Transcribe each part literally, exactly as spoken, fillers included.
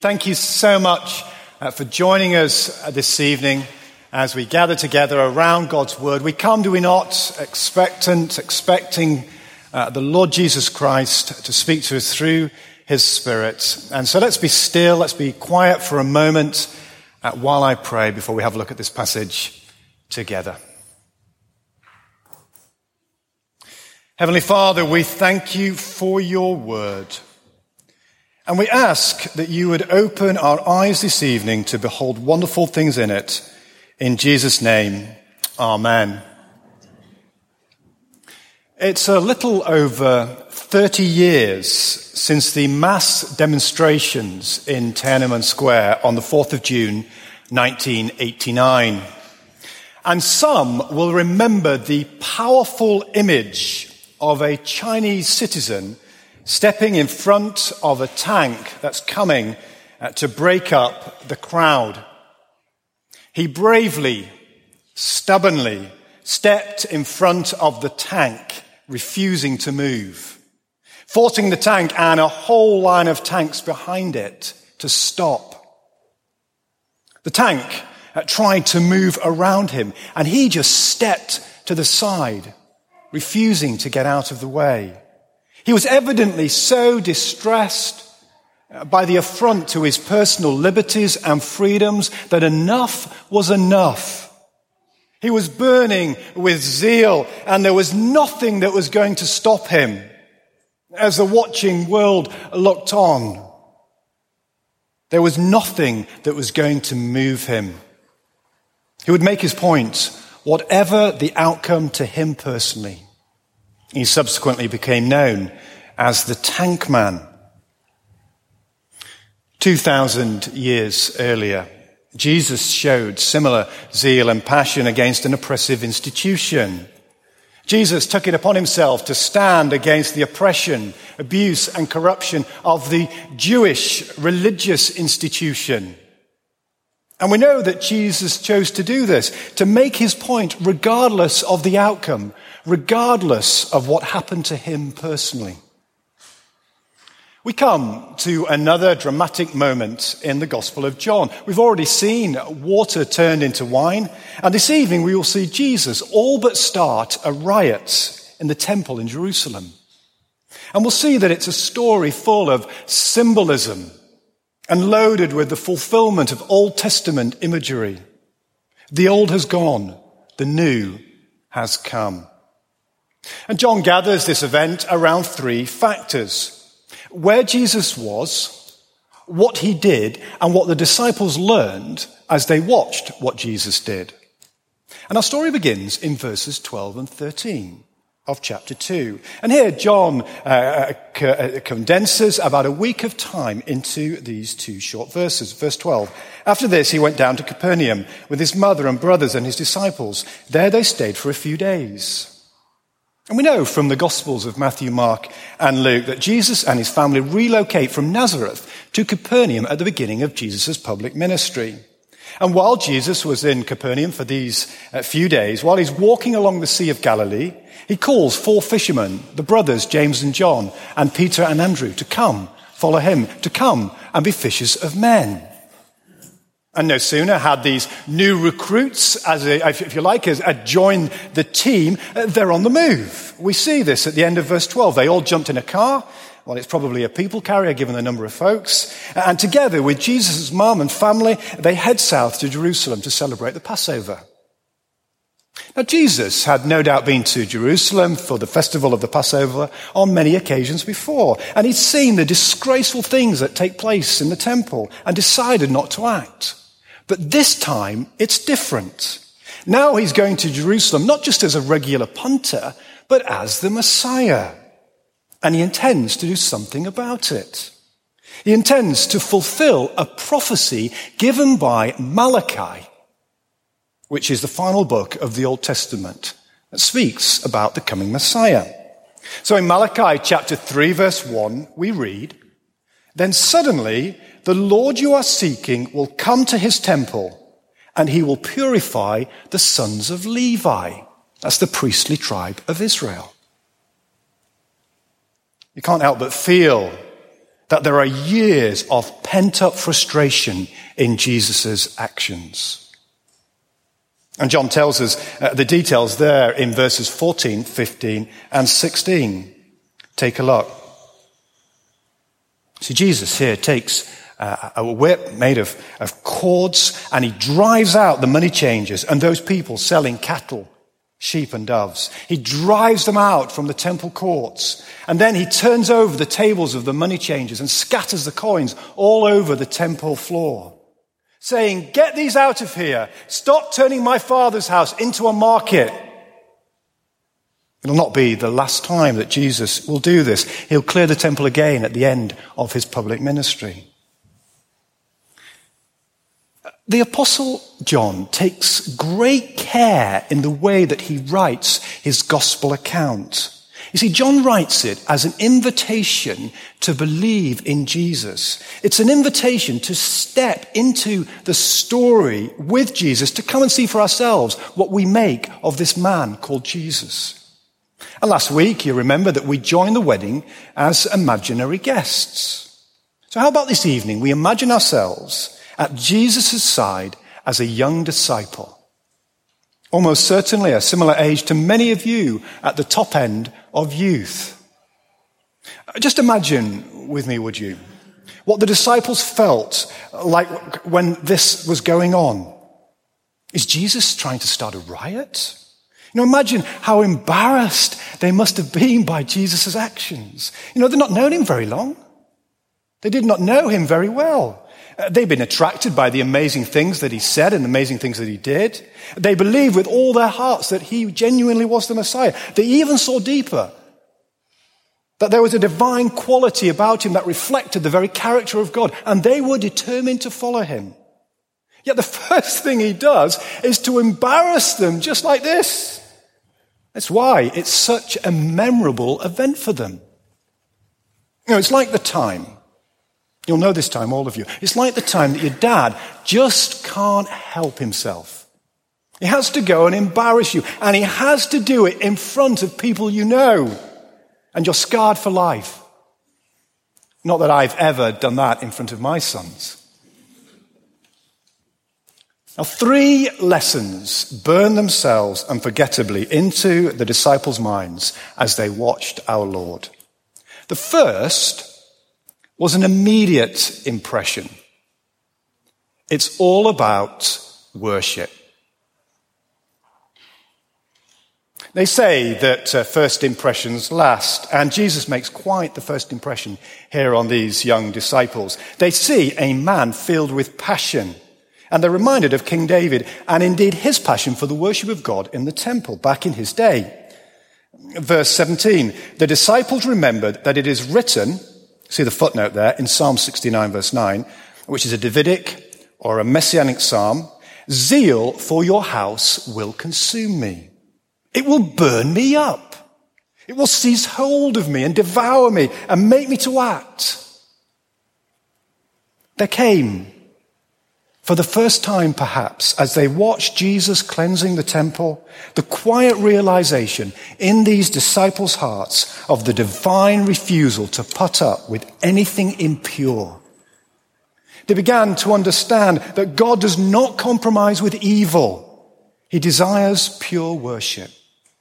Thank you so much uh, for joining us uh, this evening as we gather together around God's Word. We come, do we not, expectant, expecting uh, the Lord Jesus Christ to speak to us through His Spirit. And so let's be still, let's be quiet for a moment uh, while I pray before we have a look at this passage together. Heavenly Father, we thank you for your Word. And we ask that you would open our eyes this evening to behold wonderful things in it. In Jesus' name, amen. It's a little over thirty years since the mass demonstrations in Tiananmen Square on the fourth of June, nineteen eighty-nine. And some will remember the powerful image of a Chinese citizen stepping in front of a tank that's coming uh, to break up the crowd. He bravely, stubbornly stepped in front of the tank, refusing to move, forcing the tank and a whole line of tanks behind it to stop. The tank uh, tried to move around him, and he just stepped to the side, refusing to get out of the way. He was evidently so distressed by the affront to his personal liberties and freedoms that enough was enough. He was burning with zeal, and there was nothing that was going to stop him as the watching world looked on. There was nothing that was going to move him. He would make his point, whatever the outcome to him personally. He subsequently became known as the Tank Man. Two thousand years earlier, Jesus showed similar zeal and passion against an oppressive institution. Jesus took it upon himself to stand against the oppression, abuse, and corruption of the Jewish religious institution. And we know that Jesus chose to do this, to make his point regardless of the outcome, regardless of what happened to him personally. We come to another dramatic moment in the Gospel of John. We've already seen water turned into wine, and this evening we will see Jesus all but start a riot in the temple in Jerusalem. And we'll see that it's a story full of symbolism and loaded with the fulfillment of Old Testament imagery. The old has gone, the new has come. And John gathers this event around three factors: where Jesus was, what he did, and what the disciples learned as they watched what Jesus did. And our story begins in verses twelve and thirteen of chapter two. And here John uh, c- condenses about a week of time into these two short verses. Verse twelve, after this he went down to Capernaum with his mother and brothers and his disciples. There they stayed for a few days. And we know from the Gospels of Matthew, Mark, and Luke that Jesus and his family relocate from Nazareth to Capernaum at the beginning of Jesus' public ministry. And while Jesus was in Capernaum for these uh, few days, while he's walking along the Sea of Galilee, he calls four fishermen, the brothers James and John, and Peter and Andrew, to come, follow him, to come and be fishers of men. And no sooner had these new recruits, as a, if you like, as uh, joined the team, uh, they're on the move. We see this at the end of verse twelve. They all jumped in a car. Well, it's probably a people carrier given the number of folks. And together with Jesus' mum and family, they head south to Jerusalem to celebrate the Passover. Now, Jesus had no doubt been to Jerusalem for the festival of the Passover on many occasions before. And he'd seen the disgraceful things that take place in the temple and decided not to act. But this time, it's different. Now he's going to Jerusalem, not just as a regular punter, but as the Messiah. And he intends to do something about it. He intends to fulfill a prophecy given by Malachi, which is the final book of the Old Testament that speaks about the coming Messiah. So in Malachi chapter three, verse one, we read, "Then suddenly the Lord you are seeking will come to his temple, and he will purify the sons of Levi." That's the priestly tribe of Israel. You can't help but feel that there are years of pent-up frustration in Jesus' actions. And John tells us uh, the details there in verses fourteen, fifteen, and sixteen. Take a look. See, Jesus here takes uh, a whip made of, of cords, and he drives out the money changers and those people selling cattle, sheep and doves. He drives them out from the temple courts. And then he turns over the tables of the money changers and scatters the coins all over the temple floor, saying, "Get these out of here. Stop turning my Father's house into a market." It'll not be the last time that Jesus will do this. He'll clear the temple again at the end of his public ministry. The Apostle John takes great care in the way that he writes his gospel account. You see, John writes it as an invitation to believe in Jesus. It's an invitation to step into the story with Jesus, to come and see for ourselves what we make of this man called Jesus. And last week, you remember that we joined the wedding as imaginary guests. So how about this evening? We imagine ourselves at Jesus' side as a young disciple. Almost certainly a similar age to many of you at the top end of youth. Just imagine with me, would you, what the disciples felt like when this was going on. Is Jesus trying to start a riot? You know, imagine how embarrassed they must have been by Jesus' actions. You know, they'd not known him very long. They did not know him very well. Uh, they'd been attracted by the amazing things that he said and the amazing things that he did. They believed with all their hearts that he genuinely was the Messiah. They even saw deeper, that there was a divine quality about him that reflected the very character of God, and they were determined to follow him. Yet the first thing he does is to embarrass them just like this. That's why it's such a memorable event for them. You know, it's like the time, you'll know this time, all of you, it's like the time that your dad just can't help himself. He has to go and embarrass you, and he has to do it in front of people you know, and you're scarred for life. Not that I've ever done that in front of my sons. Now, three lessons burn themselves unforgettably into the disciples' minds as they watched our Lord. The first was an immediate impression. It's all about worship. They say that uh, first impressions last, and Jesus makes quite the first impression here on these young disciples. They see a man filled with passion. And they're reminded of King David and indeed his passion for the worship of God in the temple back in his day. Verse seventeen, the disciples remembered that it is written, see the footnote there, in Psalm sixty-nine verse nine, which is a Davidic or a messianic psalm, zeal for your house will consume me. It will burn me up. It will seize hold of me and devour me and make me to act. There came, for the first time, perhaps, as they watched Jesus cleansing the temple, the quiet realization in these disciples' hearts of the divine refusal to put up with anything impure. They began to understand that God does not compromise with evil. He desires pure worship.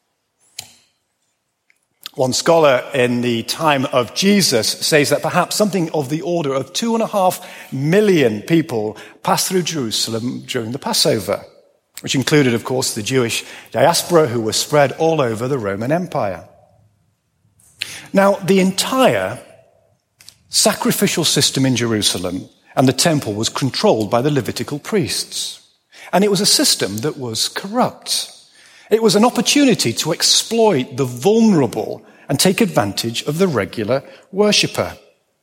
One scholar in the time of Jesus says that perhaps something of the order of two and a half million people passed through Jerusalem during the Passover, which included, of course, the Jewish diaspora who were spread all over the Roman Empire. Now, the entire sacrificial system in Jerusalem and the temple was controlled by the Levitical priests. And it was a system that was corrupt. It was an opportunity to exploit the vulnerable and take advantage of the regular worshipper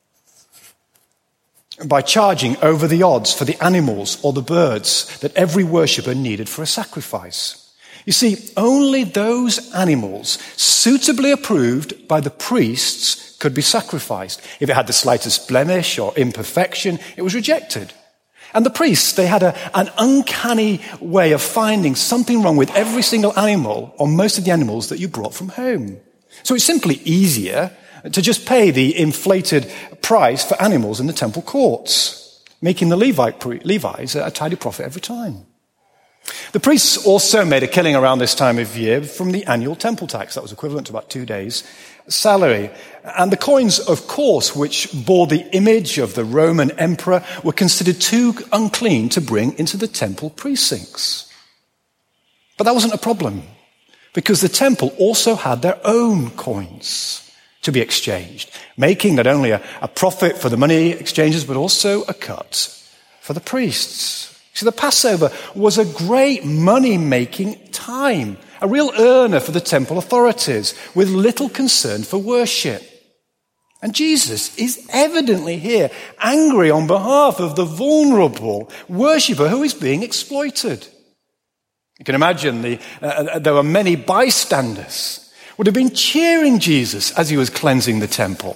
by charging over the odds for the animals or the birds that every worshipper needed for a sacrifice. You see, only those animals suitably approved by the priests could be sacrificed. If it had the slightest blemish or imperfection, it was rejected. And the priests, they had a, an uncanny way of finding something wrong with every single animal or most of the animals that you brought from home. So it's simply easier to just pay the inflated price for animals in the temple courts, making the Levite, Levites a tidy profit every time. The priests also made a killing around this time of year from the annual temple tax. That was equivalent to about two days' salary. And the coins, of course, which bore the image of the Roman emperor, were considered too unclean to bring into the temple precincts. But that wasn't a problem, because the temple also had their own coins to be exchanged, making not only a, a profit for the money exchangers, but also a cut for the priests. So the Passover was a great money-making time, a real earner for the temple authorities, with little concern for worship. And Jesus is evidently here, angry on behalf of the vulnerable worshipper who is being exploited. You can imagine the, uh, there were many bystanders would have been cheering Jesus as he was cleansing the temple.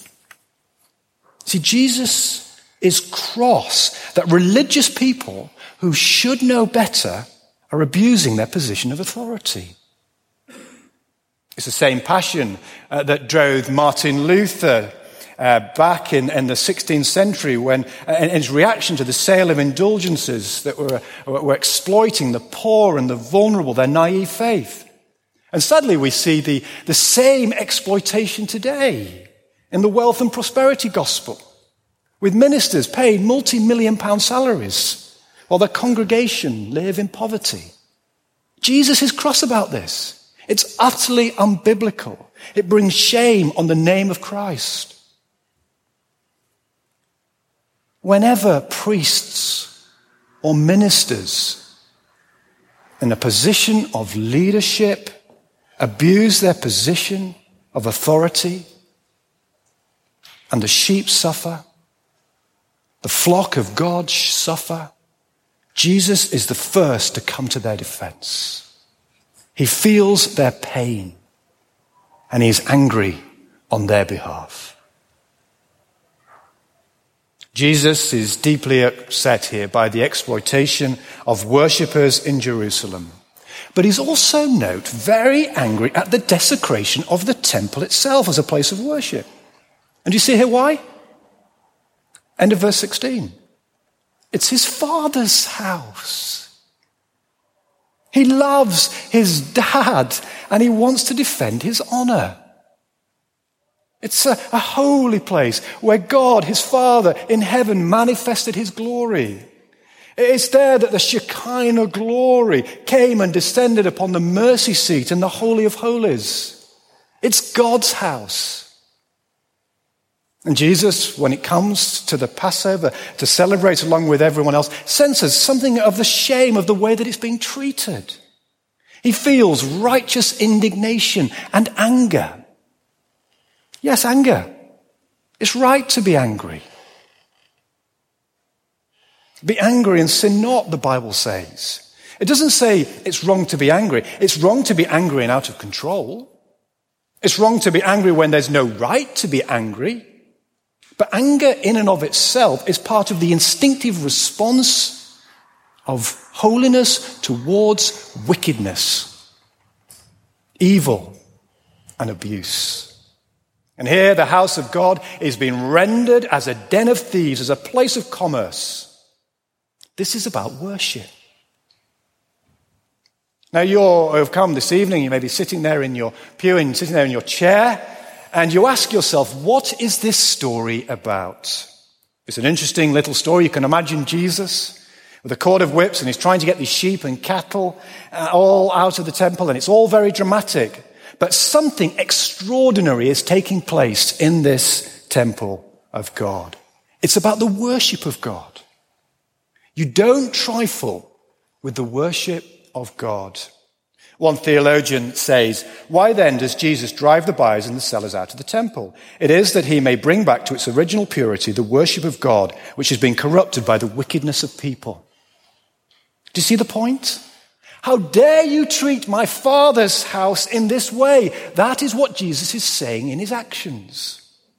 See, Jesus is cross that religious people who should know better are abusing their position of authority. It's the same passion uh, that drove Martin Luther uh, back in, in the sixteenth century when, uh, in his reaction to the sale of indulgences that were, were exploiting the poor and the vulnerable, their naive faith. And sadly, we see the, the same exploitation today in the wealth and prosperity gospel, with ministers paid multi-million pound salaries while their congregation live in poverty. Jesus is cross about this. It's utterly unbiblical. It brings shame on the name of Christ. Whenever priests or ministers in a position of leadership abuse their position of authority, and the sheep suffer, the flock of God suffer, Jesus is the first to come to their defense. He feels their pain, and he is angry on their behalf. Jesus is deeply upset here by the exploitation of worshippers in Jerusalem. But he's also, note, very angry at the desecration of the temple itself as a place of worship. And you see here why? End of verse sixteen. It's his Father's house. He loves his dad and he wants to defend his honor. It's a, a holy place where God, his Father in heaven, manifested his glory. It's there that the Shekinah glory came and descended upon the mercy seat in the Holy of Holies. It's God's house. And Jesus, when it comes to the Passover, to celebrate along with everyone else, senses something of the shame of the way that it's being treated. He feels righteous indignation and anger. Yes, anger. It's right to be angry. Be angry and sin not, the Bible says. It doesn't say it's wrong to be angry. It's wrong to be angry and out of control. It's wrong to be angry when there's no right to be angry. But anger in and of itself is part of the instinctive response of holiness towards wickedness, evil, and abuse. And here the house of God is being rendered as a den of thieves, as a place of commerce. This is about worship. Now you have come this evening, you may be sitting there in your pew and sitting there in your chair, and you ask yourself, what is this story about? It's an interesting little story. You can imagine Jesus with a cord of whips, and he's trying to get these sheep and cattle uh, all out of the temple, and it's all very dramatic. But something extraordinary is taking place in this temple of God. It's about the worship of God. You don't trifle with the worship of God. One theologian says, why then does Jesus drive the buyers and the sellers out of the temple? It is that he may bring back to its original purity the worship of God, which has been corrupted by the wickedness of people. Do you see the point? How dare you treat my Father's house in this way? That is what Jesus is saying in his actions.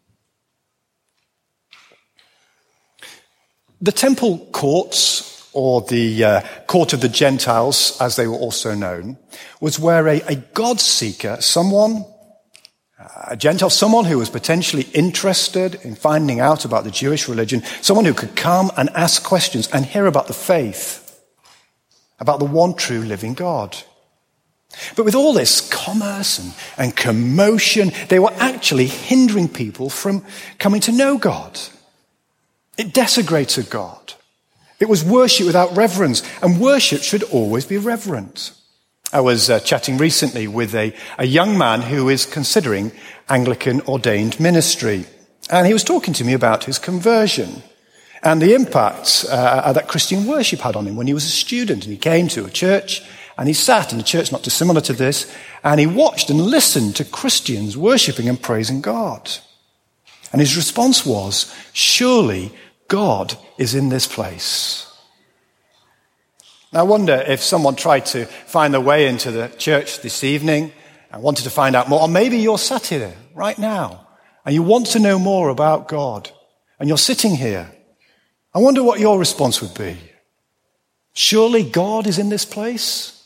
The temple courts, or the uh, court of the Gentiles, as they were also known, was where a, a God-seeker, someone uh, a Gentile, someone who was potentially interested in finding out about the Jewish religion, someone who could come and ask questions and hear about the faith, about the one true living God. But with all this commerce and, and commotion, they were actually hindering people from coming to know God. It desecrated God. It was worship without reverence, and worship should always be reverent. I was uh, chatting recently with a, a young man who is considering Anglican ordained ministry, and he was talking to me about his conversion and the impact uh, that Christian worship had on him when he was a student. And he came to a church, and he sat in a church not dissimilar to this, and he watched and listened to Christians worshipping and praising God. And his response was, surely God is in this place. Now, I wonder if someone tried to find their way into the church this evening and wanted to find out more, or maybe you're sat here right now and you want to know more about God and you're sitting here. I wonder what your response would be. Surely God is in this place?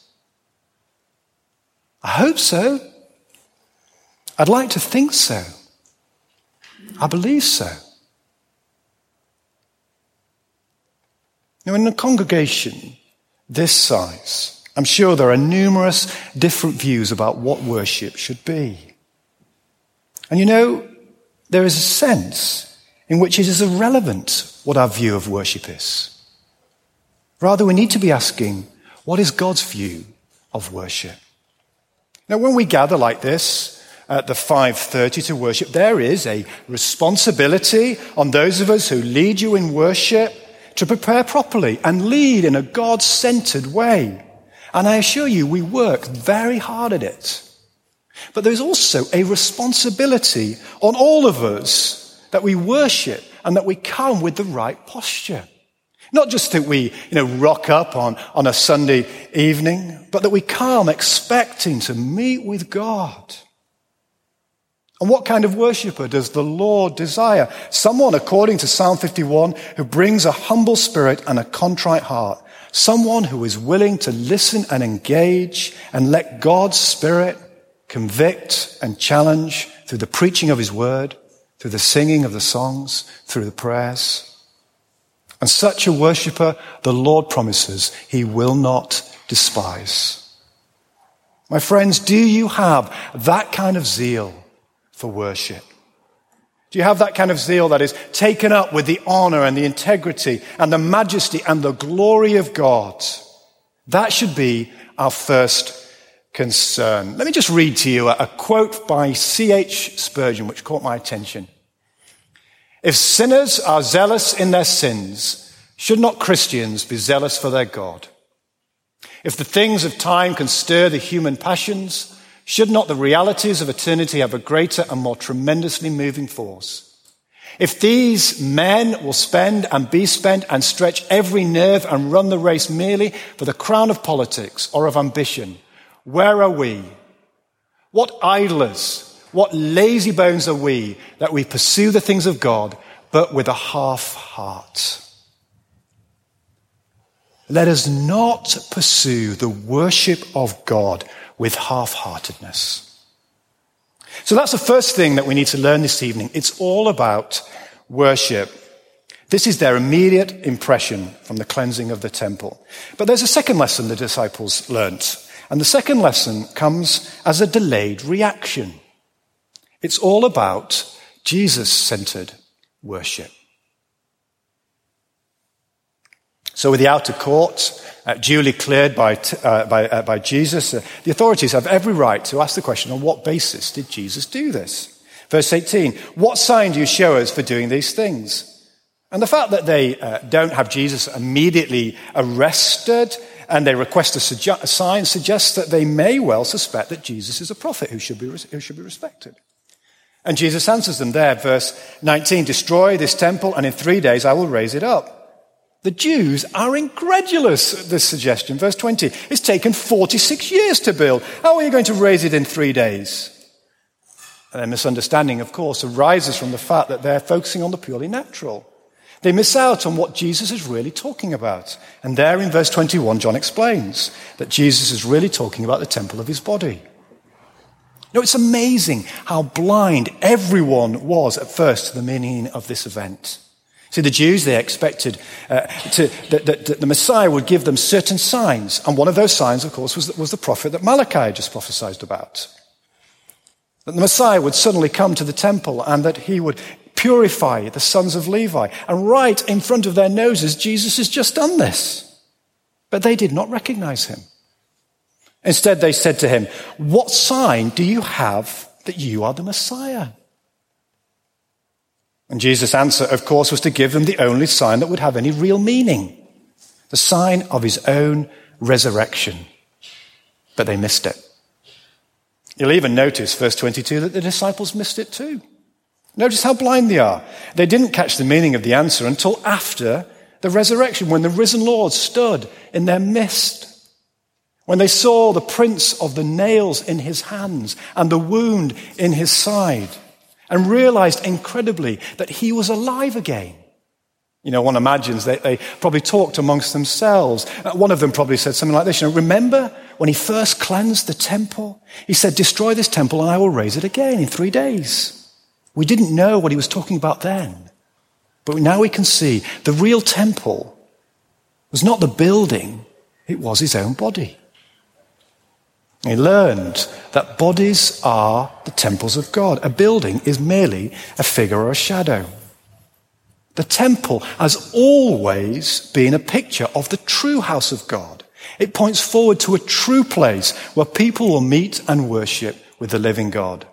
I hope so. I'd like to think so. I believe so. Now, in a congregation this size, I'm sure there are numerous different views about what worship should be. And you know, there is a sense in which it is irrelevant what our view of worship is. Rather, we need to be asking, what is God's view of worship? Now, when we gather like this at the five thirty to worship, there is a responsibility on those of us who lead you in worship to prepare properly and lead in a God-centered way. And I assure you, we work very hard at it. But there's also a responsibility on all of us that we worship and that we come with the right posture. Not just that we, you know, rock up on, on a Sunday evening, but that we come expecting to meet with God. And what kind of worshipper does the Lord desire? Someone, according to Psalm fifty-one, who brings a humble spirit and a contrite heart. Someone who is willing to listen and engage and let God's Spirit convict and challenge through the preaching of his word, through the singing of the songs, through the prayers. And such a worshipper, the Lord promises, he will not despise. My friends, do you have that kind of zeal for worship? Do you have that kind of zeal that is taken up with the honor and the integrity and the majesty and the glory of God? That should be our first concern. Let me just read to you a quote by C H Spurgeon, which caught my attention. If sinners are zealous in their sins, should not Christians be zealous for their God? If the things of time can stir the human passions, should not the realities of eternity have a greater and more tremendously moving force? If these men will spend and be spent and stretch every nerve and run the race merely for the crown of politics or of ambition, where are we? What idlers, what lazy bones are we that we pursue the things of God, but with a half heart? Let us not pursue the worship of God with half-heartedness. So that's the first thing that we need to learn this evening. It's all about worship. This is their immediate impression from the cleansing of the temple. But there's a second lesson the disciples learnt. And the second lesson comes as a delayed reaction. It's all about Jesus-centered worship. So with the outer court uh, duly cleared by, t- uh, by, uh, by Jesus, uh, the authorities have every right to ask the question, on what basis did Jesus do this? Verse eighteen, what sign do you show us for doing these things? And the fact that they uh, don't have Jesus immediately arrested and they request a, suge- a sign suggests that they may well suspect that Jesus is a prophet who should be, res- who should be respected. And Jesus answers them there, verse nineteen, destroy this temple and in three days I will raise it up. The Jews are incredulous at this suggestion. Verse twenty, it's taken forty-six years to build. How are you going to raise it in three days? And their misunderstanding, of course, arises from the fact that they're focusing on the purely natural. They miss out on what Jesus is really talking about. And there in verse twenty-one, John explains that Jesus is really talking about the temple of his body. No, it's amazing how blind everyone was at first to the meaning of this event. See, the Jews, they expected uh, to, that, that, that the Messiah would give them certain signs. And one of those signs, of course, was, was the prophet that Malachi just prophesied about. That the Messiah would suddenly come to the temple and that he would purify the sons of Levi. And right in front of their noses, Jesus has just done this. But they did not recognize him. Instead, they said to him, "What sign do you have that you are the Messiah?" And Jesus' answer, of course, was to give them the only sign that would have any real meaning. The sign of his own resurrection. But they missed it. You'll even notice, verse twenty-two, that the disciples missed it too. Notice how blind they are. They didn't catch the meaning of the answer until after the resurrection, when the risen Lord stood in their midst. When they saw the prints of the nails in his hands and the wound in his side, and realized incredibly that he was alive again. You know, one imagines they, they probably talked amongst themselves. Uh, one of them probably said something like this, you know, "Remember when he first cleansed the temple? He said, 'Destroy this temple and I will raise it again in three days.'" We didn't know what he was talking about then. But now we can see the real temple was not the building, it was his own body. He learned that bodies are the temples of God. A building is merely a figure or a shadow. The temple has always been a picture of the true house of God. It points forward to a true place where people will meet and worship with the living God.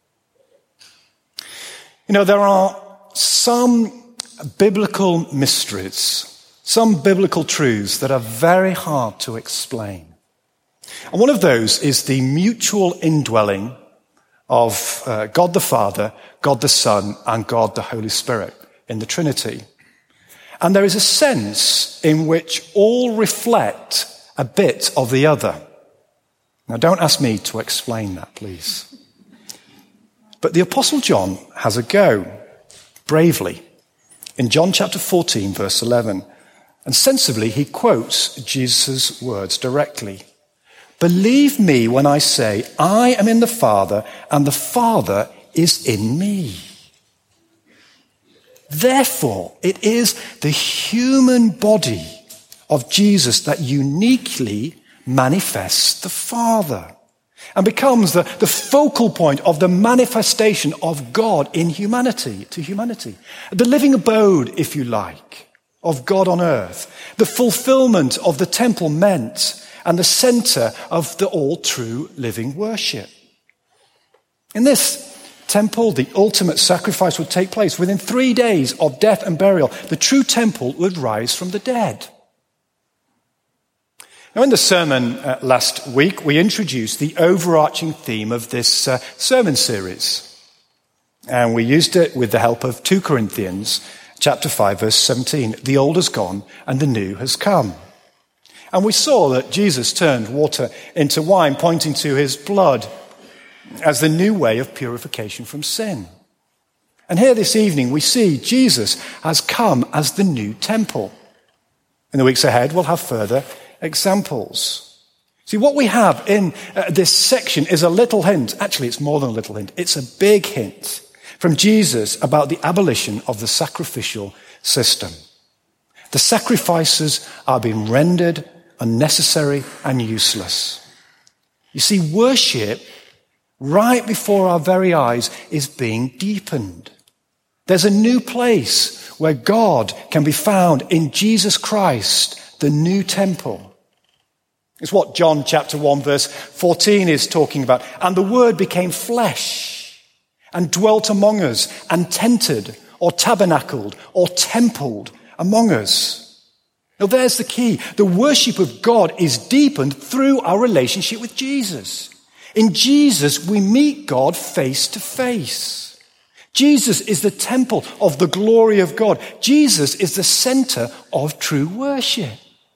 You know, there are some biblical mysteries, some biblical truths that are very hard to explain. And one of those is the mutual indwelling of uh, God the Father, God the Son, and God the Holy Spirit in the Trinity. And there is a sense in which all reflect a bit of the other. Now, don't ask me to explain that, please. But the Apostle John has a go, bravely, in John chapter fourteen, verse eleven. And sensibly, he quotes Jesus' words directly. "Believe me when I say, I am in the Father, and the Father is in me." Therefore, it is the human body of Jesus that uniquely manifests the Father and becomes the, the focal point of the manifestation of God in humanity, to humanity. The living abode, if you like, of God on earth. The fulfillment of the temple meant and the center of the all-true living worship. In this temple, the ultimate sacrifice would take place. Within three days of death and burial, the true temple would rise from the dead. Now, in the sermon uh, last week, we introduced the overarching theme of this uh, sermon series. And we used it with the help of Second Corinthians chapter five, verse seventeen. The old has gone and the new has come. And we saw that Jesus turned water into wine, pointing to his blood as the new way of purification from sin. And here this evening we see Jesus has come as the new temple. In the weeks ahead we'll have further examples. See, what we have in uh, this section is a little hint. Actually, it's more than a little hint. It's a big hint from Jesus about the abolition of the sacrificial system. The sacrifices are being rendered unnecessary and useless. You see, worship right before our very eyes is being deepened. There's a new place where God can be found in Jesus Christ, the new temple. It's what John chapter one verse fourteen is talking about. And the word became flesh and dwelt among us and tented or tabernacled or templed among us. Now there's the key. The worship of God is deepened through our relationship with Jesus. In Jesus, we meet God face to face. Jesus is the temple of the glory of God. Jesus is the center of true worship.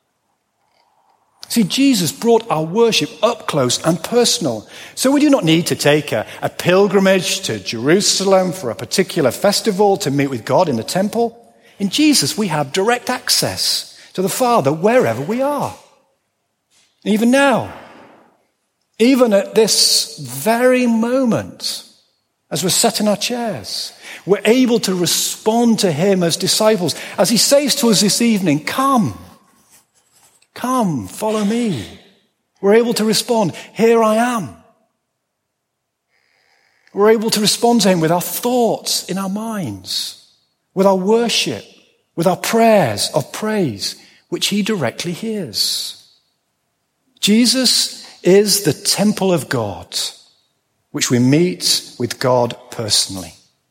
See, Jesus brought our worship up close and personal. So we do not need to take a, a pilgrimage to Jerusalem for a particular festival to meet with God in the temple. In Jesus, we have direct access to the Father wherever we are. And even now, Even at this very moment, as we're sat in our chairs, we're able to respond to him as disciples. As he says to us this evening, come, come, follow me. We're able to respond, here I am. We're able to respond to him with our thoughts in our minds, with our worship, with our prayers of praise, which he directly hears. Jesus is the temple of God, which we meet with God personally.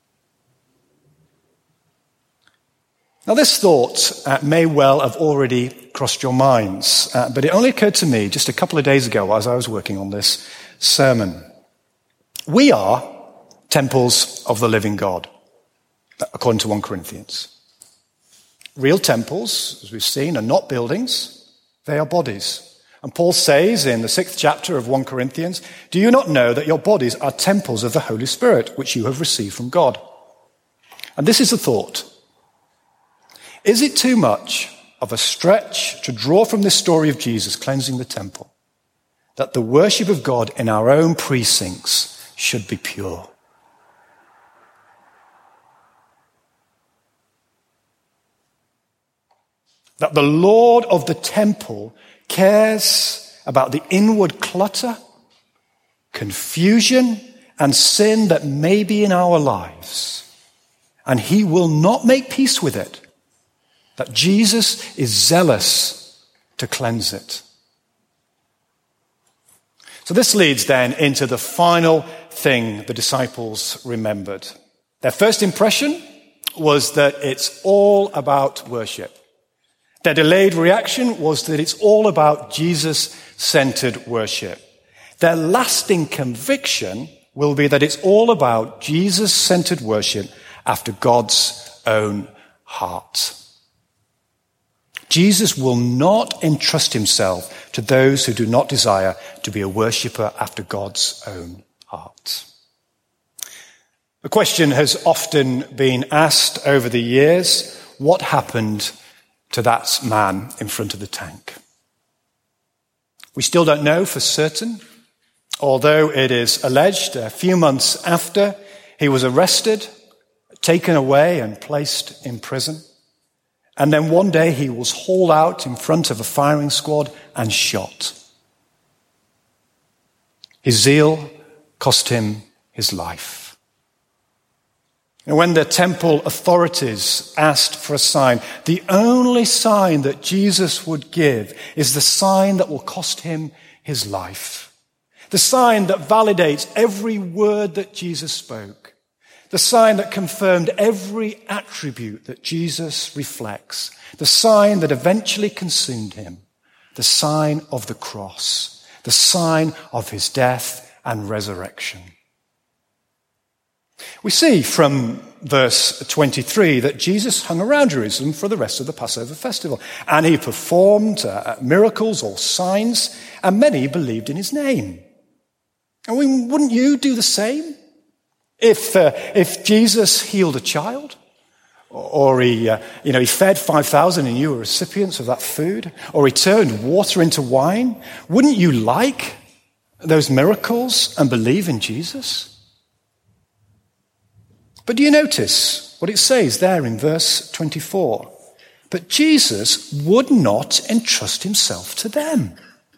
Now, this thought uh, may well have already crossed your minds, uh, but it only occurred to me just a couple of days ago as I was working on this sermon. We are temples of the living God, according to First Corinthians. Real temples, as we've seen, are not buildings, they are bodies. And Paul says in the sixth chapter of First Corinthians, do you not know that your bodies are temples of the Holy Spirit, which you have received from God? And this is the thought. Is it too much of a stretch to draw from this story of Jesus cleansing the temple that the worship of God in our own precincts should be pure? That the Lord of the temple cares about the inward clutter, confusion, and sin that may be in our lives, and he will not make peace with it. That Jesus is zealous to cleanse it. So this leads then into the final thing the disciples remembered. Their first impression was that it's all about worship. Their delayed reaction was that it's all about Jesus-centered worship. Their lasting conviction will be that it's all about Jesus-centered worship after God's own heart. Jesus will not entrust himself to those who do not desire to be a worshipper after God's own heart. The question has often been asked over the years, what happened to that man in front of the tank? We still don't know for certain, although it is alleged a few months after he was arrested, taken away and placed in prison. And then one day he was hauled out in front of a firing squad and shot. His zeal cost him his life. And when the temple authorities asked for a sign, the only sign that Jesus would give is the sign that will cost him his life. The sign that validates every word that Jesus spoke. The sign that confirmed every attribute that Jesus reflects. The sign that eventually consumed him. The sign of the cross. The sign of his death and resurrection. We see from verse twenty-three that Jesus hung around Jerusalem for the rest of the Passover festival. And he performed uh, miracles or signs, and many believed in his name. And we, wouldn't you do the same? If uh, if Jesus healed a child, or he uh, you know he fed five thousand and you were recipients of that food, or he turned water into wine, wouldn't you like those miracles and believe in Jesus? But do you notice what it says there in verse twenty-four? But Jesus would not entrust himself to them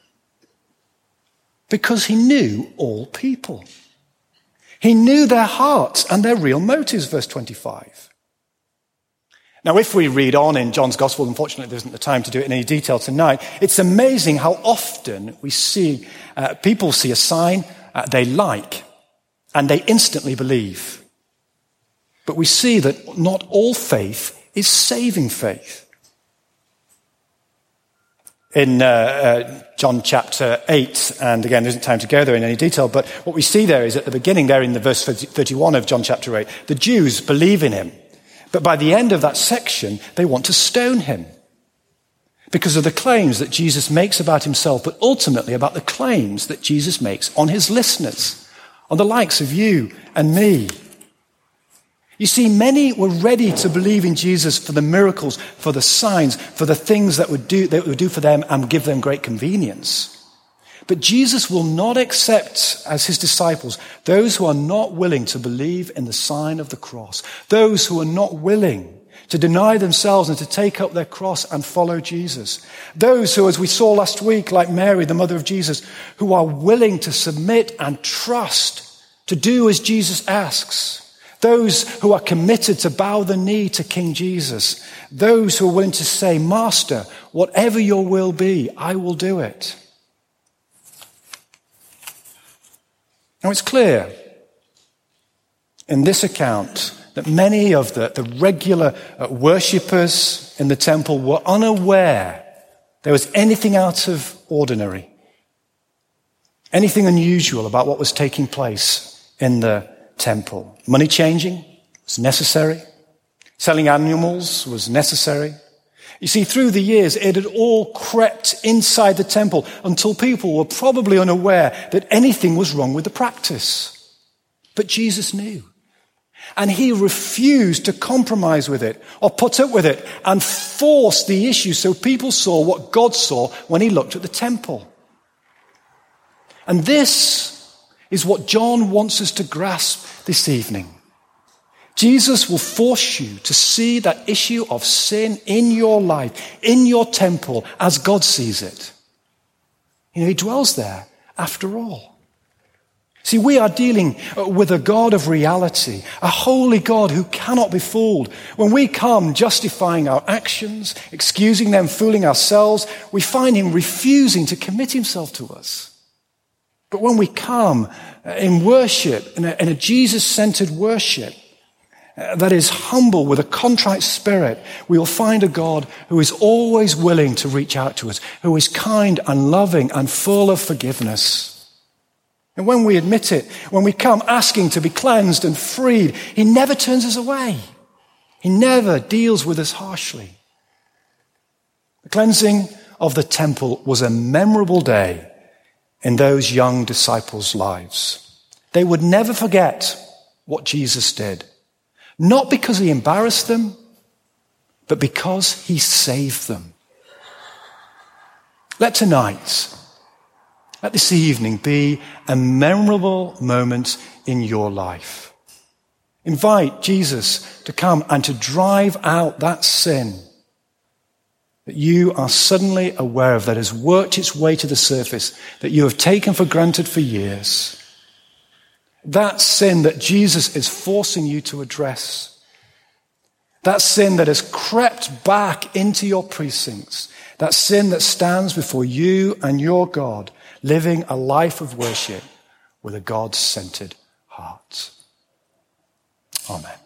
because he knew all people. He knew their hearts and their real motives, verse twenty-five. Now, if we read on in John's Gospel, unfortunately there isn't the time to do it in any detail tonight, it's amazing how often we see uh, people see a sign uh, they like and they instantly believe. But we see that not all faith is saving faith. In uh, uh, John chapter eight, and again, there isn't time to go there in any detail, but what we see there is at the beginning there in the verse thirty-one of John chapter eight, the Jews believe in him. But by the end of that section, they want to stone him because of the claims that Jesus makes about himself, but ultimately about the claims that Jesus makes on his listeners, on the likes of you and me. You see, many were ready to believe in Jesus for the miracles, for the signs, for the things that would do, that would do for them and give them great convenience. But Jesus will not accept as his disciples those who are not willing to believe in the sign of the cross, those who are not willing to deny themselves and to take up their cross and follow Jesus. Those who, as we saw last week, like Mary, the mother of Jesus, who are willing to submit and trust, to do as Jesus asks. Those who are committed to bow the knee to King Jesus. Those who are willing to say, Master, whatever your will be, I will do it. Now it's clear in this account that many of the, the regular uh, worshippers in the temple were unaware there was anything out of ordinary, anything unusual about what was taking place in the temple. Money changing was necessary. Selling animals was necessary. You see, through the years, it had all crept inside the temple until people were probably unaware that anything was wrong with the practice. But Jesus knew. And he refused to compromise with it or put up with it and force the issue so people saw what God saw when he looked at the temple. And this is what John wants us to grasp this evening. Jesus will force you to see that issue of sin in your life, in your temple, as God sees it. You know, he dwells there after all. See, we are dealing with a God of reality, a holy God who cannot be fooled. When we come justifying our actions, excusing them, fooling ourselves, we find him refusing to commit himself to us. But when we come in worship, in a, in a Jesus-centered worship that is humble with a contrite spirit, we will find a God who is always willing to reach out to us, who is kind and loving and full of forgiveness. And when we admit it, when we come asking to be cleansed and freed, he never turns us away. He never deals with us harshly. The cleansing of the temple was a memorable day in those young disciples' lives. They would never forget what Jesus did. Not because he embarrassed them, but because he saved them. Let tonight, let this evening be a memorable moment in your life. Invite Jesus to come and to drive out that sin that you are suddenly aware of, that has worked its way to the surface, that you have taken for granted for years. That sin that Jesus is forcing you to address. That sin that has crept back into your precincts. That sin that stands before you and your God, living a life of worship with a God-centered heart. Amen.